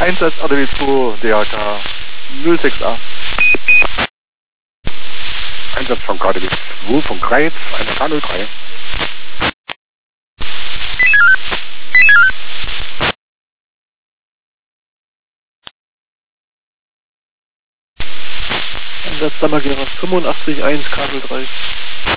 Einsatz RDW2 DHK 06A. Einsatz von KDW2 von Greiz, 1K03. Einsatz Damagera 85 1 Kabel 3.